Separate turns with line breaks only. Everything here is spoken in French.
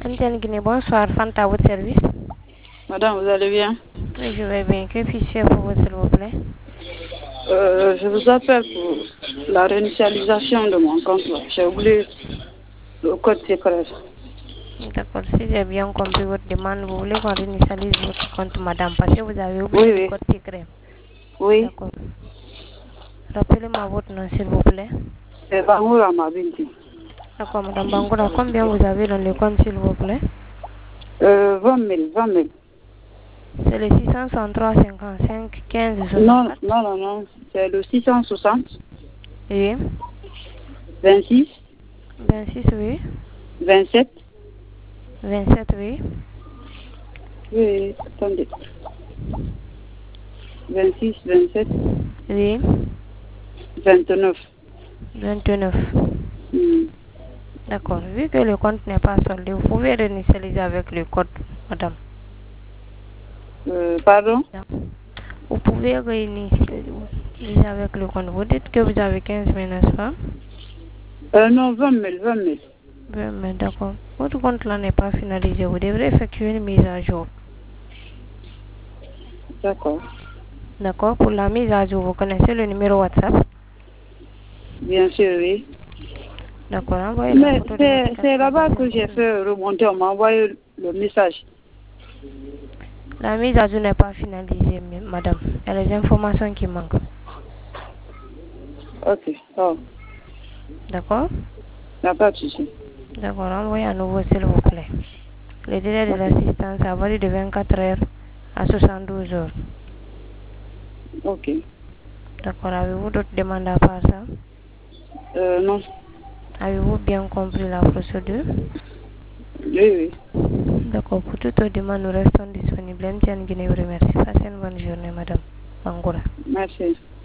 Antienne Guinée, bonsoir. Fanta à votre service.
Madame, vous allez bien?
Oui, je vais bien. Que puis-je faire pour vous, s'il vous plaît?
Je vous appelle pour la réinitialisation de mon compte. J'ai oublié le code secret.
D'accord. Si j'ai bien compris votre demande, vous voulez qu'on réinitialise votre compte, madame, parce que vous avez oublié le code secret.
Oui.
D'accord. Rappelez-moi votre nom, s'il vous plaît.
C'est Bangoura Mabinti.
D'accord, madame Bangoura. Combien vous avez dans le compte, s'il vous plaît?
20 000.
C'est le 663 55 15
Non,
64.
non. C'est le 660.
Oui.
26.
26, oui.
27.
27, oui.
Oui, attendez. 26, 27.
Oui.
29.
29.
Hmm.
D'accord. Vu que le compte n'est pas soldé, vous pouvez réinitialiser avec le code, madame.
Pardon?
Vous pouvez réinitialiser avec le compte. Vous dites que vous avez 15 000, n'est-ce pas?
Non, 20 000.
20 000, d'accord. Votre compte là n'est pas finalisé. Vous devrez effectuer une mise à jour.
D'accord.
D'accord. Pour la mise à jour, vous connaissez le numéro WhatsApp?
Bien sûr, oui.
D'accord. Envoyez la
Mais
photo de votre carte
c'est là-bas que j'ai
d'identité.
fait remonter. On m'a envoyé le message.
La mise à jour n'est pas finalisée, madame. Il y a les informations qui manquent.
Ok. Oh.
D'accord?
Il n'y a pas de souci.
D'accord. Envoyez à nouveau, s'il vous plaît. Le délai de l'assistance a varié de 24 heures à 72 heures.
Ok.
D'accord. Avez-vous d'autres demandes à part ça?
Non.
Avez-vous bien compris la procédure?
Oui.
D'accord. Pour toute autre demande, nous restons disponibles. MTN Guinée vous remercie. Passez une bonne journée, madame Bangoura.
Merci.